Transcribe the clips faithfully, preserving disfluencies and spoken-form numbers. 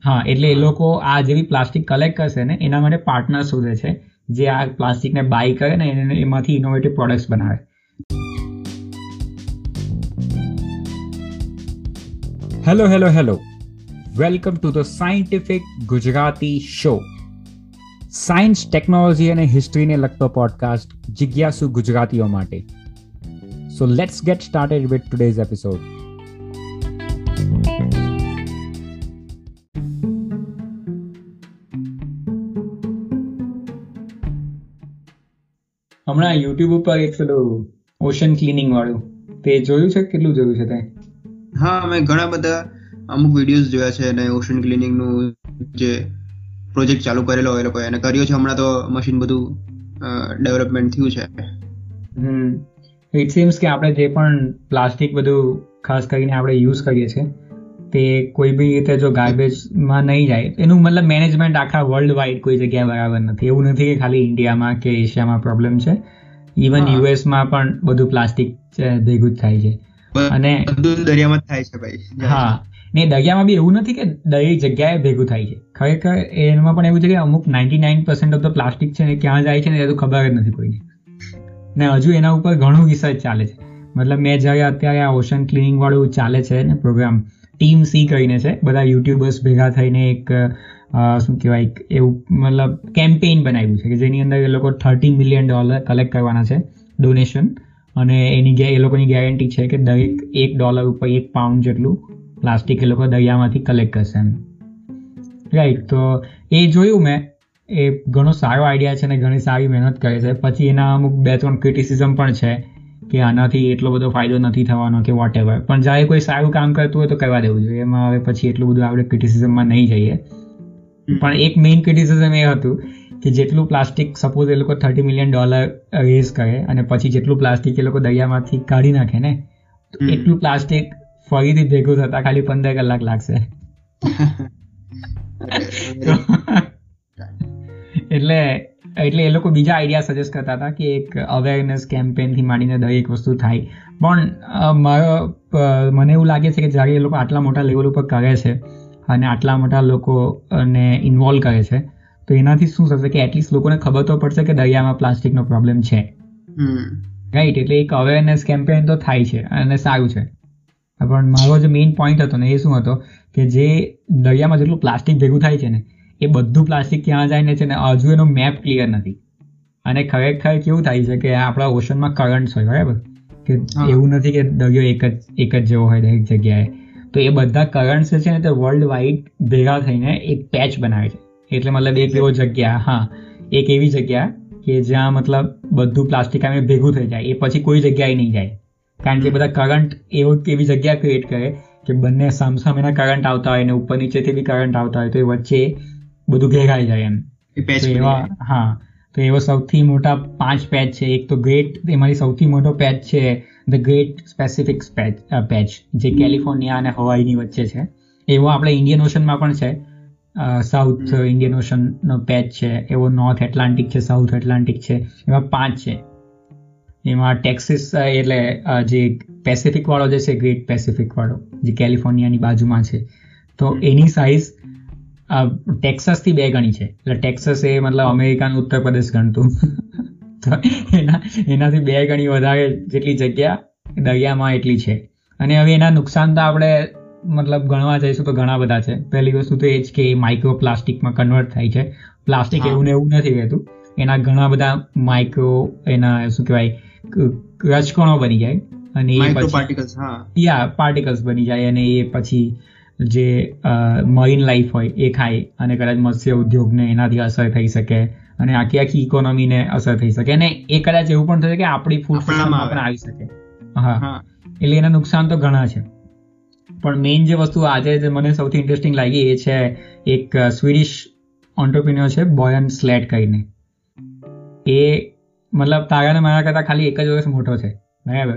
હા, એટલે એ લોકો આ જેવી પ્લાસ્ટિક કલેક્ટ કરશે ને એના માટે પાર્ટનર શોધે છે જે આ પ્લાસ્ટિકને બાય કરે ને એમાંથી ઇનોવેટિવ પ્રોડક્ટ્સ બનાવે. Hello hello hello welcome to the scientific Gujarati show. Science, technology અને હિસ્ટ્રીને લગતો પોડકાસ્ટ જિજ્ઞાસુ ગુજરાતીઓ માટે. So let's get started with today's episode. હમણાં યુટ્યુબ ઉપર એક પેલું ઓશન ક્લીનિંગ વાળું તે જોયું છે? કેટલું જોયું છે તે? હા, મેં ઘણા બધા અમુક વિડીયોઝ જોયા છે અને ઓશન ક્લીનિંગ નું જે પ્રોજેક્ટ ચાલુ કરેલો એ લોકોએ એને કર્યો છે. હમણાં તો મશીન બધું ડેવલપમેન્ટ થયું છે. હમ ઇટ સીમ્સ કે આપણે જે પણ પ્લાસ્ટિક બધું ખાસ કરીને આપણે યુઝ કરીએ છીએ તે કોઈ બી રીતે જો ગાર્બેજમાં નહીં જાય એનું મતલબ મેનેજમેન્ટ આખા વર્લ્ડ વાઇડ કોઈ જગ્યાએ બરાબર નથી. એવું નથી કે ખાલી ઇન્ડિયામાં કે એશિયામાં પ્રોબ્લેમ છે. ઇવન યુએસમાં પણ બધું પ્લાસ્ટિક ભેગું જ થાય છે અને બધું દરિયામાં થાય છે ભાઈ. હા, ને દરિયામાં બી એવું નથી કે દરેક જગ્યાએ ભેગું થાય છે. ખરેખર એમાં પણ એવું છે કે અમુક ninety nine percent of the plastic છે ને ક્યાં જાય છે ને એ તો ખબર જ નથી કોઈને. ને હજુ એના ઉપર ઘણું રિસર્ચ ચાલે છે. મતલબ મેં જ્યારે અત્યારે આ ઓશન ક્લીનિંગ વાળું ચાલે છે ને પ્રોગ્રામ, ટીમ સી કરીને છે, બધા યુટ્યુબર્સ ભેગા થઈને એક શું કહેવાય એવું મતલબ કેમ્પેઇન બનાવ્યું છે કે જેની અંદર એ લોકો થર્ટી મિલિયન ડોલર કલેક્ટ કરવાના છે ડોનેશન, અને એની એ લોકોની ગેરંટી છે કે દરેક એક ડોલર ઉપર એક પાઉન્ડ જેટલું પ્લાસ્ટિક એ લોકો દરિયામાંથી કલેક્ટ કરશે એમ. રાઈટ, તો એ જોયું મેં, એ ઘણો સારો આઈડિયા છે ને ઘણી સારી મહેનત કરે છે. પછી એના અમુક બે ત્રણ ક્રિટિસિઝમ પણ છે કે આનાથી એટલો બધો ફાયદો નથી થવાનો કે વોટ એવર, પણ જ્યારે કોઈ સારું કામ કરતું હોય તો કરવા દેવું જોઈએ. એમાં હવે પછી એટલું બધું આપણે ક્રિટિસિઝમમાં નહીં જઈએ. પણ એક મેઇન ક્રિટિસિઝમ એ હતું કે જેટલું પ્લાસ્ટિક સપોઝ એ લોકો થર્ટી મિલિયન ડોલર રેઝ કરે અને પછી જેટલું પ્લાસ્ટિક એ લોકો દરિયામાંથી કાઢી નાખે ને એટલું પ્લાસ્ટિક ફરીથી ભેગું થતા ખાલી પંદર કલાક લાગશે. એટલે એટલે એ લોકો બીજા આઈડિયા સજેસ્ટ કરતા હતા કે એક અવેરનેસ કેમ્પેનથી માંડીને દરેક વસ્તુ થાય. પણ મારો મને એવું લાગે છે કે જ્યારે એ લોકો આટલા મોટા લેવલ ઉપર કરે છે અને આટલા મોટા લોકોને ઇન્વોલ્વ કરે છે તો એનાથી શું થશે કે એટલીસ્ટ લોકોને ખબર તો પડશે કે દરિયામાં પ્લાસ્ટિકનો પ્રોબ્લેમ છે. રાઈટ, એટલે એક અવેરનેસ કેમ્પેન તો થાય છે અને સારું છે. પણ મારો જે મેઇન પોઈન્ટ હતો ને એ શું હતો કે જે દરિયામાં જેટલું પ્લાસ્ટિક ભેગું થાય છે ને એ બધું પ્લાસ્ટિક ક્યાં જાય ને છે ને હજુ એનો મેપ ક્લિયર નથી. અને ખરેખર કેવું થાય છે કે આપણા ઓશનમાં કરન્ટ્સ હોય, બરાબર, કે એવું નથી કે દરિયો એક જ એક જ જેવો હોય દરેક જગ્યાએ. તો એ બધા કરન્ટ્સ છે ને તે વર્લ્ડ વાઇડ ભેગા થઈને એક પેચ બનાવે છે. એટલે મતલબ એક એવો જગ્યા, હા, એક એવી જગ્યા કે જ્યાં મતલબ બધું પ્લાસ્ટિક આમે ભેગું થઈ જાય, એ પછી કોઈ જગ્યાએ નહીં જાય. કારણ કે બધા કરંટ એવો એવી જગ્યા ક્રિએટ કરે કે બંને સામસામેના કરંટ આવતા હોય ને ઉપર નીચેથી બી કરંટ આવતા હોય તો એ વચ્ચે બધું ભેગાઈ જાય એમ. એવા હા, તો એવો સૌથી મોટા પાંચ પેચ છે. એક તો ગ્રેટ, એમાંથી સૌથી મોટો પેચ છે ધ ગ્રેટ પેસિફિક પેચ જે કેલિફોર્નિયા અને હવાઈની વચ્ચે છે. એવો આપણે ઇન્ડિયન ઓશનમાં પણ છે, સાઉથ ઇન્ડિયન ઓશનનો પેચ છે. એવો નોર્થ એટલાન્ટિક છે, સાઉથ એટલાન્ટિક છે. એવા પાંચ છે. એમાં ટેક્સિસ એટલે જે પેસિફિક વાળો જે છે, ગ્રેટ પેસિફિક વાળો જે કેલિફોર્નિયાની બાજુમાં છે, તો એની સાઇઝ ટેક્સાસથી બે ગણી છે. એટલે ટેક્સાસ એ મતલબ અમેરિકાનું ઉત્તર પ્રદેશ ગણતું. તો એના એનાથી બે ગણી વધારે જેટલી જગ્યા દરિયામાં એટલી છે. અને હવે એના નુકસાન તો આપણે મતલબ ગણવા જઈશું તો ઘણા બધા છે. પહેલી વસ્તુ તો એ જ કે માઇક્રો પ્લાસ્ટિકમાં કન્વર્ટ થાય છે. પ્લાસ્ટિક એવું ને એવું નથી રહેતું, એના ઘણા બધા માઇક્રો એના શું કહેવાય રજકણો બની જાય અને એ પછી યા પાર્ટિકલ્સ બની જાય અને એ પછી જે મરીન લાઈફ હોય એ ખાય અને કદાચ મત્સ્ય ઉદ્યોગને એનાથી અસર થઈ શકે અને આખી આખી ઇકોનોમીને અસર થઈ શકે. અને એ કદાચ એવું પણ થશે કે આપણી ફૂડ સિસ્ટમમાં પણ આવી શકે. હા, એટલે એના નુકસાન તો ઘણા છે. પણ મેઇન જે વસ્તુ આજે મને સૌથી ઇન્ટરેસ્ટિંગ લાગી એ છે એક સ્વીડિશ ઓન્ટરપ્રિન્યોર છે બોયન સ્લેટ કરીને. એ મતલબ તારા ને મારા કરતા ખાલી એક જ વર્ષ મોટો છે, બરાબર,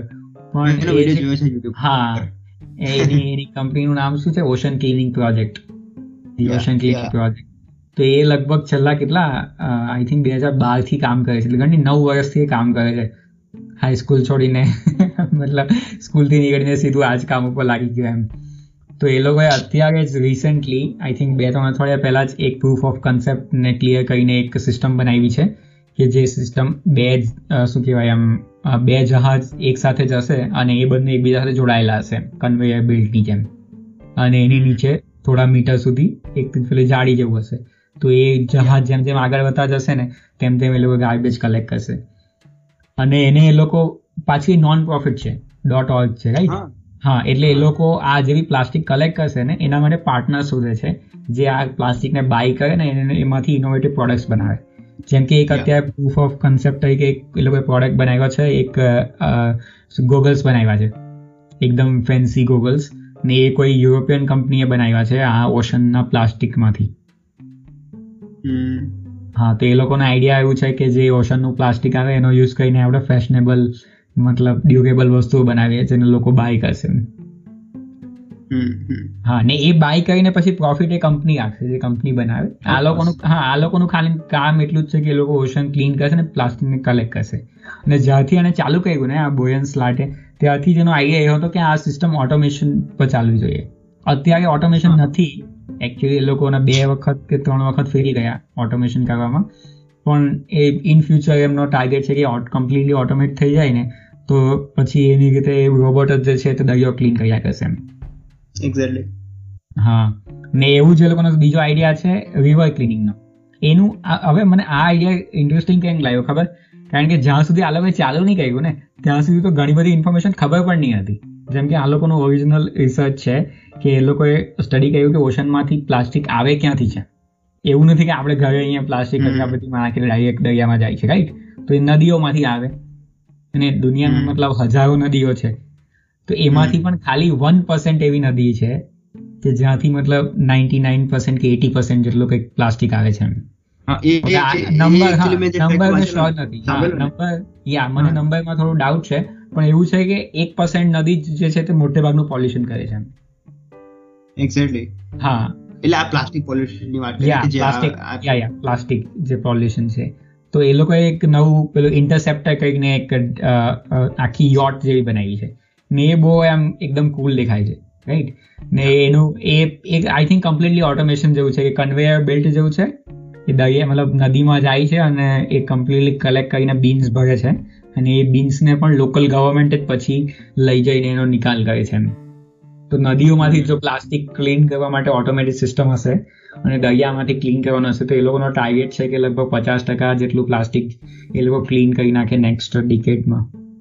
પણ હા એની એની કંપનીનું નામ શું છે? Ocean cleaning project. The ocean cleaning project. તો એ લગભગ છેલ્લા કેટલા આઈ થિંક બે હજાર બાર થી કામ કરે છે. એટલે ઘણી નવ વર્ષથી કામ કરે છે. હાઈસ્કૂલ છોડીને મતલબ સ્કૂલથી નીકળીને સીધું આ જ કામ ઉપર લાગી ગયો એમ. તો એ લોકોએ અત્યારે જ રિસેન્ટલી આઈ થિંક બે ત્રણ અઠવાડિયા પહેલા જ એક પ્રૂફ ઓફ કન્સેપ્ટને ક્લિયર કરીને એક સિસ્ટમ બનાવી છે કે જે સિસ્ટમ બે શું કહેવાય આમ બે જહાજ એક સાથે જશે અને એ બંને એકબીજા સાથે જોડાયેલા હશે કન્વેયર બેલ્ટની જેમ, અને એની નીચે થોડા મીટર સુધી એક પેલી જાળી જેવું હશે. તો એ જહાજ જેમ જેમ આગળ વધતા જશે ને તેમ તેમ એ લોકો ગાર્બેજ કલેક્ટ કરશે. અને એને એ લોકો પાછી નોન પ્રોફિટ છે, ડોટ ઓર્ગ છે, રાઈટ? હા, એટલે એ લોકો આ જેવી પ્લાસ્ટિક કલેક્ટ કરશે ને એના માટે પાર્ટનર શોધે છે જે આ પ્લાસ્ટિકને બાય કરે ને એને એમાંથી ઇનોવેટિવ પ્રોડક્ટ્સ બનાવે. જેમ કે એક અત્યારે પ્રૂફ ઓફ કન્સેપ્ટ તરીકે એ લોકોએ પ્રોડક્ટ બનાવ્યો છે, એક ગોગલ્સ બનાવ્યા છે, એકદમ ફેન્સી ગોગલ્સ, ને એ કોઈ યુરોપિયન કંપનીએ બનાવ્યા છે આ ઓશનના પ્લાસ્ટિકમાંથી. હા, તો એ લોકોનો આઈડિયા એવું છે કે જે ઓશનનું પ્લાસ્ટિક આવે એનો યુઝ કરીને આપણે ફેશનેબલ મતલબ ડ્યુરેબલ વસ્તુઓ બનાવીએ જેને લોકો બાય કરશે. હા, ને એ બાય કરીને પછી પ્રોફિટ એ કંપની આપશે જે કંપની બનાવે. આ લોકોનું હા આ લોકોનું ખાલી કામ એટલું જ છે કે એ લોકો ઓશન ક્લીન કરશે ને પ્લાસ્ટિકને કલેક્ટ કરશે. અને જ્યારથી એને ચાલુ કર્યું ને આ બોયન સ્લાર્ટે, ત્યારથી જેનો આઈડિયા એ હતો કે આ સિસ્ટમ ઓટોમેશન પર ચાલવી જોઈએ. અત્યારે ઓટોમેશન નથી, એકચ્યુઅલી એ લોકોના બે વખત કે ત્રણ વખત ફેરી ગયા ઓટોમેશન કરવામાં, પણ એ ઇન ફ્યુચર એમનો ટાર્ગેટ છે કે કમ્પ્લીટલી ઓટોમેટ થઈ જાય ને તો પછી એની રીતે રોબોટ જ જે છે તે દરિયો ક્લીન કર્યા કરશે એમ. એક્ઝેક્ટલી. હા, ને એવું જ એ લોકોનો બીજો આઈડિયા છે રિવર ક્લીનિંગનો. એનું હવે મને આ આઈડિયા ઇન્ટરેસ્ટિંગ કેમ લાગ્યો ખબર? કારણ કે જ્યાં સુધી આ લોકોએ ચાલુ નહીં કર્યું ને ત્યાં સુધી તો ઘણી બધી ઇન્ફોર્મેશન ખબર પણ નહીં હતી. જેમ કે આ લોકોનું ઓરિજિનલ રિસર્ચ છે કે એ લોકોએ સ્ટડી કર્યું કે ઓશનમાંથી પ્લાસ્ટિક આવે ક્યાંથી છે. એવું નથી કે આપણે ઘરે અહીંયા પ્લાસ્ટિક કચરાપેટી નાખીને ડાયરેક્ટ દરિયામાં જાય છે, રાઈટ? તો એ નદીઓમાંથી આવે, અને દુનિયામાં મતલબ હજારો નદીઓ છે, તો એમાંથી પણ ખાલી વન પર્સન્ટ એવી નદી છે કે જ્યાંથી મતલબ નાઇન્ટી નાઇન પર્સન્ટ કે એટી પર્સન્ટ જેટલું કંઈક પ્લાસ્ટિક આવે છે. નંબર નંબર શ્યોર નથી, નંબર યા મને નંબરમાં થોડું ડાઉટ છે, પણ એવું છે કે એક પર્સન્ટ નદી જે છે તે મોટે ભાગનું પોલ્યુશન કરે છે. એક્ઝેક્ટલી. હા, એટલે આ પ્લાસ્ટિક પોલ્યુશનની વાત કરીએ કે જે પ્લાસ્ટિક યા યા પ્લાસ્ટિક જે પોલ્યુશન છે, તો એ લોકોએ એક નવું પેલું ઇન્ટરસેપ્ટર કરીને એક આખી યોટ જેવી બનાવી છે ને એ બહુ એમ એકદમ કુલ દેખાય છે, રાઈટ? ને એનું એ એક આઈ થિંક કમ્પ્લીટલી ઓટોમેશન જેવું છે કે કન્વેયર બેલ્ટ જેવું છે, એ દરિયા મતલબ નદીમાં જાય છે અને એ કમ્પ્લીટલી કલેક્ટ કરીને બીન્સ ભરે છે, અને એ બીન્સને પણ લોકલ ગવર્મેન્ટ જ પછી લઈ જઈને એનો નિકાલ કરે છે. તો નદીઓમાંથી જો પ્લાસ્ટિક ક્લીન કરવા માટે ઓટોમેટિક સિસ્ટમ હશે અને દરિયામાંથી ક્લીન કરવાનું હશે તો એ લોકોનો ટાર્ગેટ છે કે લગભગ પચાસ ટકા જેટલું પ્લાસ્ટિક એ લોકો ક્લીન કરી નાખે નેક્સ્ટ ડિકેડમાં.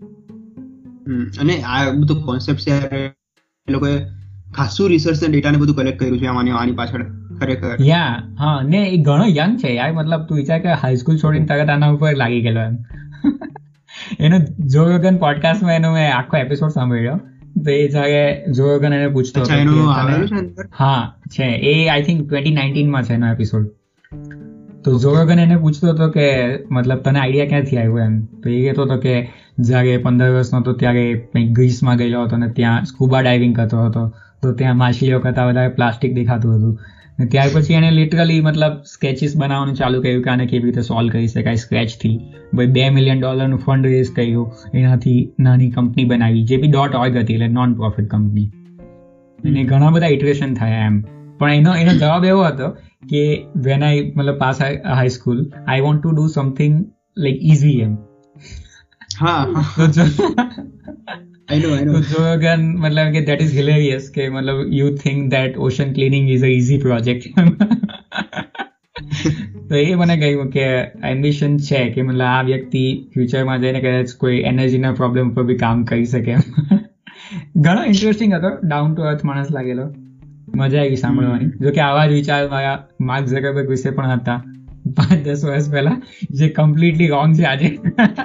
અને આ બધું કોન્સેપ્ટ છે એ લોકોએ ખાસું રિસર્ચ અને ડેટાને બધું કલેક્ટ કર્યું છે આની આની પાછળ ખરેખર. યા હા, ને એ ઘણો યંગ છે યાર, મતલબ તું વિચાર કે હાઈસ્કૂલ છોડીને તરત આના ઉપર લાગી ગયેલો એમ. એનો જો રોગન પોડકાસ્ટમાં એનો મેં આખો એપિસોડ સાંભળ્યો, તો એ જયારે જો રોગન એને પૂછતો હતો. હા છે, એ આઈ થિંક ટ્વેન્ટી નાઇન્ટીનમાં છે એનો એપિસોડ. તો જો રોગન એને પૂછતો હતો કે મતલબ તને આઈડિયા ક્યાંથી આવ્યો એમ, તો એ કહેતો હતો કે જ્યારે પંદર વર્ષનો હતો ત્યારે કંઈક ગ્રીસમાં ગયેલો હતો ને ત્યાં સ્કૂબા ડાઇવિંગ કરતો હતો, તો ત્યાં માછલીઓ કરતાં વધારે પ્લાસ્ટિક દેખાતું હતું. ને ત્યાર પછી એને લિટરલી મતલબ સ્કેચીસ બનાવવાનું ચાલુ કર્યું કે આને કેવી રીતે સોલ્વ કરી શકાય સ્ક્રેચથી. ભાઈ બે મિલિયન ડોલરનું ફંડ રેઝ કર્યું, એનાથી નાની કંપની બનાવી જે બી ડોટ ઓર્ગ હતી, એટલે નોન પ્રોફિટ કંપની. અને ઘણા બધા ઇટરેશન થયા એમ, પણ એનો એનો જવાબ એવો હતો કે વેન આઈ મતલબ pass high school I want to do something like easy એમ. હા, I know, I know. So again, मतलब कि that is hilarious कि मतलब you think that ocean cleaning is a easy project. તો એ મને કહ્યું કે એમ્બિશન છે કે મતલબ આ વ્યક્તિ ફ્યુચરમાં જઈને કદાચ કોઈ એનર્જીના પ્રોબ્લેમ ઉપર બી કામ કરી શકે એમ. ઘણો ઇન્ટરેસ્ટિંગ હતો, ડાઉન ટુ અર્થ માણસ લાગેલો, મજા આવી સાંભળવાની. જો કે આવા જ વિચાર મારા માર્ક ઝકરબર્ગ વિશે પણ હતા પાંચ દસ વર્ષ પહેલા, જે કમ્પ્લીટલી રોંગ છે આજે.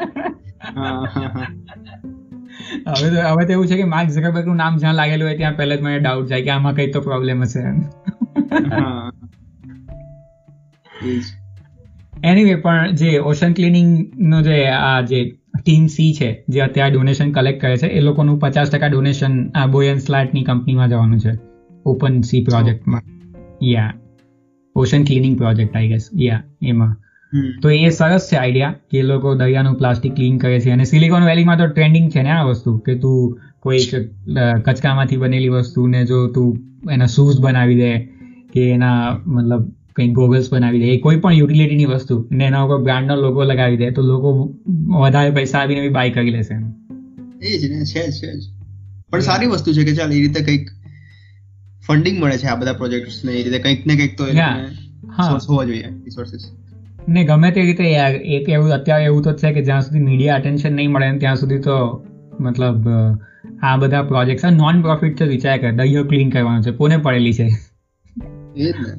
હવે તો હવે તો એવું છે કે માર્ક ઝકરબર્ગ નું નામ જ્યાં લાગેલું હોય ત્યાં પહેલા જ મને ડાઉટ જાય કે આમાં કઈ તો પ્રોબ્લેમ હશે એમ. એનીવે, પણ જે ઓશન ક્લીનિંગ નો જે આ જે ટીમ સી છે જે અત્યારે ડોનેશન કલેક્ટ કરે છે, એ લોકોનું પચાસ ટકા ડોનેશન આ બોયન સ્લાર્ટની કંપનીમાં જવાનું છે, ઓપન સી પ્રોજેક્ટમાં. Yeah ocean cleaning project I guess, yeah એમાં. તો એ સરસ છે આઈડિયા કે એ લોકો દરિયાનું પ્લાસ્ટિક ક્લીન કરે છે. અને સિલિકોન વેલીમાં તો ટ્રેન્ડિંગ છે ને આ વસ્તુ કે તું કોઈ કચકામાંથી બનેલી વસ્તુને જો તું એના શૂઝ બનાવી દે કે એના મતલબ કંઈક ગોગલ્સ બનાવી દે, કોઈ પણ યુટિલિટીની વસ્તુ ને એના ઉપર બ્રાન્ડનો લોગો લગાવી દે તો લોકો વધારે પૈસા આપીને બી બાય કરી લેશે. એ જ ને, છે છે જ. પણ સારી વસ્તુ છે કે ચાલ એ રીતે કંઈક ફંડિંગ મળે છે આ બધા પ્રોજેક્ટ્સ ને, એ રીતે કંઈક ને કંઈક તો એ સોર્સ હોવા જોઈએ રિસોર્સિસ ને. ગમે તે રીતે યાર એક એવું અત્યારે એવું તો છે કે જ્યાં સુધી મીડિયા અટેન્શન નહીં મળે ત્યાં સુધી તો મતલબ આ બધા પ્રોજેક્ટ નોન પ્રોફિટ છે. વિચાર કર, દરિયો ક્લીન કરવાનો છે, કોને પડેલી છે એ જ ને.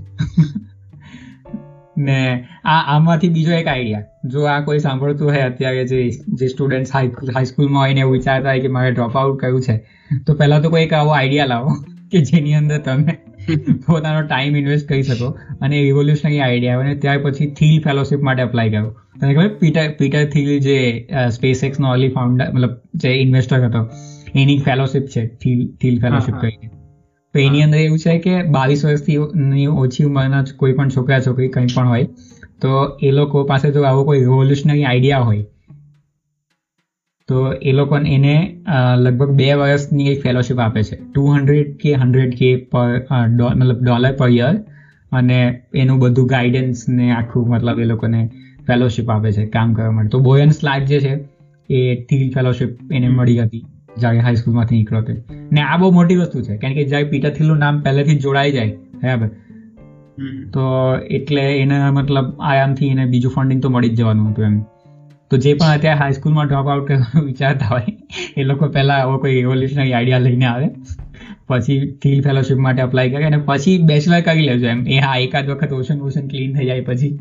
ને આ આમાંથી બીજો એક આઈડિયા, જો આ કોઈ સાંભળતું હોય અત્યારે જે જે સ્ટુડન્ટ હાઈસ્કૂલમાં હોય ને એવું વિચારતા હોય કે મારે ડ્રોપ આઉટ કરવું છે, તો પહેલા તો કોઈ એક આવો આઈડિયા લાવો કે જેની અંદર તમે પોતાનો ટાઈમ ઇન્વેસ્ટ કરી શકો અને રિવોલ્યુશનરી આઈડિયા અને ત્યાર પછી થીલ ફેલોશિપ માટે અપ્લાય કરો. તને ખબર પીટર પીટર થીલ જે સ્પેસ એક્સનો અર્લી ફાઉન્ડર મતલબ જે ઇન્વેસ્ટર હતો એની ફેલોશિપ છે થીલ થીલ ફેલોશિપ કરીને. તો એની અંદર એવું છે કે બાવીસ વર્ષથી ઓછી ઉંમરના કોઈ પણ છોકરા છોકરી કંઈ પણ હોય તો એ લોકો પાસે જો આવો કોઈ રિવોલ્યુશનરી આઈડિયા હોય તો એ લોકોને એને લગભગ બે વર્ષની એક ફેલોશિપ આપે છે, ટુ હંડ્રેડ કે હંડ્રેડ કે પર મતલબ ડોલર પર યર, અને એનું બધું ગાઈડન્સ ને આખું મતલબ એ લોકોને ફેલોશિપ આપે છે કામ કરવા માટે. તો બોયન સ્લાટ જે છે એ થીલ ફેલોશિપ એને મળી હતી જ્યારે હાઈસ્કૂલમાંથી નીકળ્યો હતો. ને આ બહુ મોટી વસ્તુ છે કારણ કે જ્યારે પીટર થીલનું નામ પહેલેથી જ જોડાઈ જાય બરાબર, તો એટલે એને મતલબ આરામથી એને બીજું ફંડિંગ તો મળી જ જવાનું હતું એમ. તો જે પણ અત્યારે હાઈસ્કૂલમાં ડ્રોપ આઉટ કરવાનું વિચારતા હોય એ લોકો પહેલા આવો કોઈ રિવોલ્યુશનરી આઈડિયા લઈને આવે, પછી થીલ ફેલોશિપ માટે અપ્લાય કરે અને પછી બેચલર કરી લેજો એમ. એ હા એકાદ વખત ઓશન ઓશન ક્લીન થઈ જાય પછી.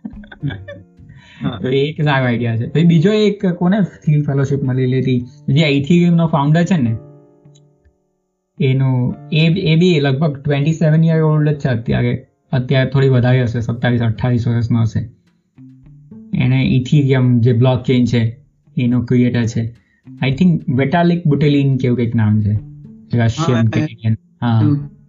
તો એ એક સારો આઈડિયા છે. પછી બીજો એક કોને થીલ ફેલોશિપ મળેલી હતી, જે ઇથેરિયમનો ફાઉન્ડર છે ને એનું એ એ બી લગભગ ટ્વેન્ટી સેવન યર ઓલ્ડ જ છે અત્યારે. અત્યારે થોડી વધારે હશે, સત્તાવીસ અઠ્ઠાવીસ વર્ષનો હશે. એને ઇથેરિયમ જે બ્લોક ચેઇન છે એનો ક્રિએટર છે. આઈ થિંક વેટાલિક બુટેલિન કેવું કંઈક નામ છે, રશિયન કેનેડિયન. હા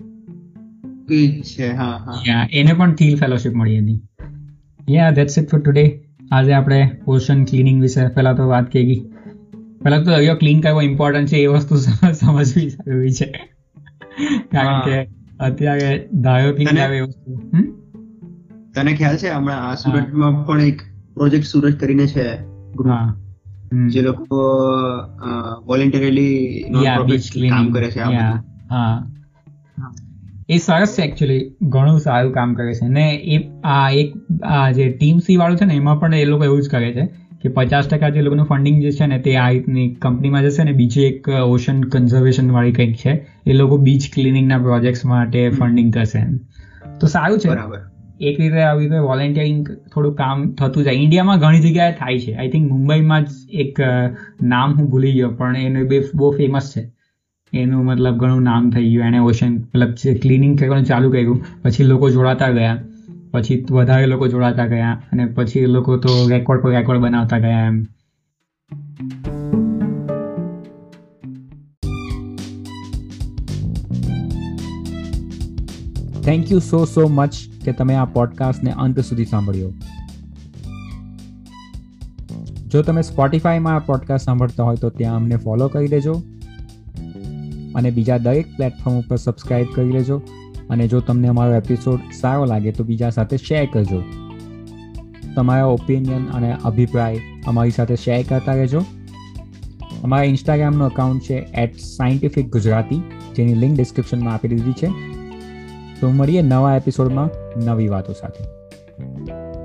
યા એને પણ થીલ ફેલોશિપ મળી હતી. Yeah that's it for today. આજે આપણે ઓશન ક્લીનિંગ વિશે પહેલા તો વાત કરી. પહેલા તો દરિયો ક્લીન કરવો ઇમ્પોર્ટન્ટ છે એ વસ્તુ સમજવી જરૂરી છે કારણ કે અત્યારે દરિયો ક્લીન કરે એ વસ્તુ. તને ખ્યાલ છે હમણાં આ સુરતમાં પણ એક પ્રોજેક્ટ સુરત કરીને છે ગ્રુપ, જે લોકો વોલન્ટરીલી નોન પ્રોફિટ કામ કરે છે. હા એ સરસ છે એકચ્યુઅલી, ઘણું સારું કામ કરે છે. ને એ આ એક આ જે ટીમ સી વાળું છે ને એમાં પણ એ લોકો એવું જ કરે છે કે પચાસ ટકા જે લોકોનું ફંડિંગ જે છે ને તે આ રીતની કંપનીમાં જશે ને બીજી એક ઓશન કન્ઝર્વેશન વાળી કંઈક છે એ લોકો બીચ ક્લિનિંગના પ્રોજેક્ટ્સ માટે ફંડિંગ કરશે એમ. તો સારું છે. એક રીતે આવી રીતે વોલેન્ટિયરિંગ થોડું કામ થતું જાય. ઇન્ડિયામાં ઘણી જગ્યાએ થાય છે. આઈ થિંક મુંબઈમાં જ એક નામ હું ભૂલી ગયો પણ એનું બે બહુ ફેમસ છે. એનું મતલબ ઘણું નામ થઈ ગયું. એને ઓશન મતલબ ક્લિનિંગ કરવાનું ચાલુ કર્યું, પછી લોકો જોડાતા ગયા, પછી વધારે લોકો જોડાતા ગયા અને પછી લોકો તો રેકોર્ડ પર રેકોર્ડ બનાવતા ગયા એમ. Thank you so so much કે તમે આ પોડકાસ્ટને અંત સુધી સાંભળ્યો. જો તમે સ્પોટિફાઈમાં આ પોડકાસ્ટ સાંભળતા હોય તો ત્યાં અમને ફોલો કરી દેજો અને બીજા દરેક પ્લેટફોર્મ ઉપર સબસ્ક્રાઇબ કરી લેજો. અને જો તમને અમારો એપિસોડ સારો લાગે તો બીજા સાથે શેર કરજો. તમારા ઓપિનિયન અને અભિપ્રાય અમારી સાથે શેર કરતા રહેજો. અમારા ઇન્સ્ટાગ્રામનો અકાઉન્ટ છે એટ સાયન્ટિફિક ગુજરાતી, જેની લિંક ડિસ્ક્રિપ્શનમાં આપી દીધી છે. તો મળીએ નવા એપિસોડમાં નવી વાતો સાથે.